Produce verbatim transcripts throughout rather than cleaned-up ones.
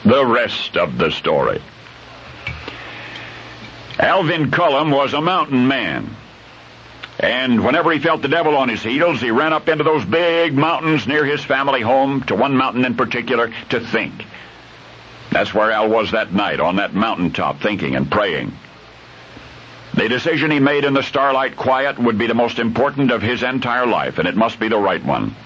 The rest of the story. Alvin Cullum was a mountain man. And whenever he felt the devil on his heels, he ran up into those big mountains near his family home, to one mountain in particular, to think. That's where Al was that night, on that mountaintop, thinking and praying. The decision he made in the starlight quiet would be the most important of his entire life, and it must be the right one.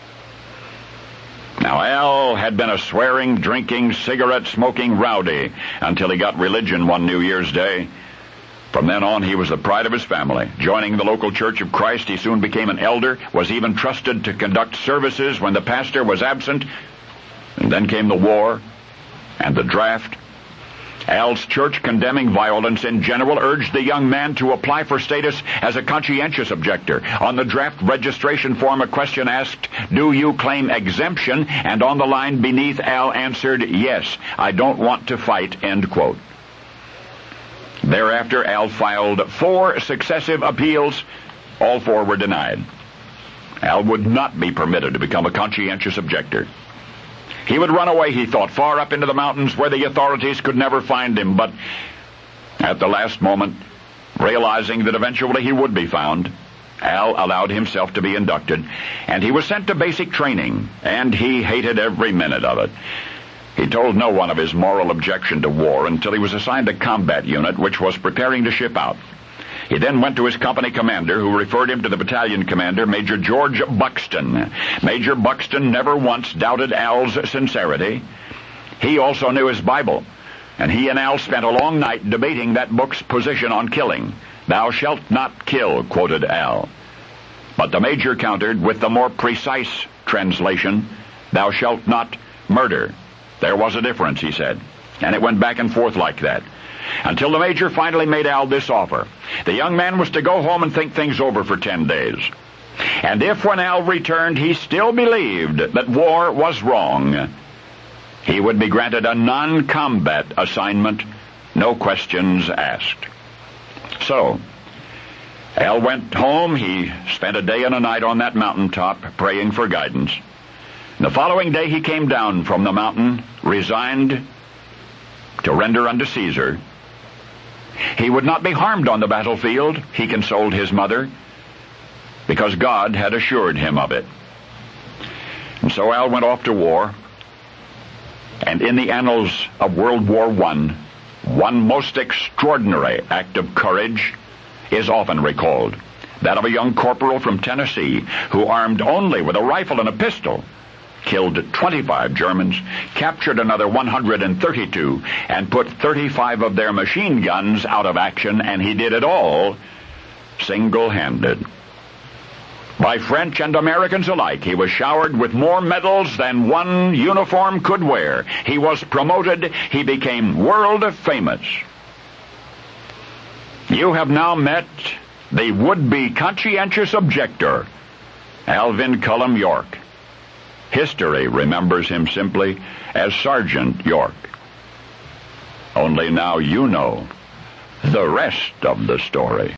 Now, Al had been a swearing, drinking, cigarette-smoking rowdy until he got religion one New Year's Day. From then on, he was the pride of his family. Joining the local Church of Christ, he soon became an elder, was even trusted to conduct services when the pastor was absent. And then came the war and the draft. Al's church, condemning violence in general, urged the young man to apply for status as a conscientious objector. On the draft registration form, a question asked, "Do you claim exemption?" And on the line beneath, Al answered, "Yes, I don't want to fight," end quote. Thereafter, Al filed four successive appeals. All four were denied. Al would not be permitted to become a conscientious objector. He would run away, he thought, far up into the mountains where the authorities could never find him. But at the last moment, realizing that eventually he would be found, Al allowed himself to be inducted, and he was sent to basic training, and he hated every minute of it. He told no one of his moral objection to war until he was assigned a combat unit which was preparing to ship out. He then went to his company commander, who referred him to the battalion commander, Major George Buxton. Major Buxton never once doubted Al's sincerity. He also knew his Bible, and he and Al spent a long night debating that book's position on killing. "Thou shalt not kill," quoted Al. But the major countered with the more precise translation, "Thou shalt not murder." There was a difference, he said, and it went back and forth like that, until the major finally made Al this offer. The young man was to go home and think things over for ten days. And if when Al returned he still believed that war was wrong, he would be granted a non-combat assignment, no questions asked. So, Al went home. He spent a day and a night on that mountaintop praying for guidance. The following day he came down from the mountain, resigned to render unto Caesar. He would not be harmed on the battlefield, he consoled his mother, because God had assured him of it. And so Al went off to war, and in the annals of World War One, one most extraordinary act of courage is often recalled, that of a young corporal from Tennessee who, armed only with a rifle and a pistol, killed twenty-five Germans, captured another one hundred thirty-two, and put thirty-five of their machine guns out of action, and he did it all single-handed. By French and Americans alike, he was showered with more medals than one uniform could wear. He was promoted. He became world famous. You have now met the would-be conscientious objector, Alvin Cullum York. History remembers him simply as Sergeant York. Only now you know the rest of the story.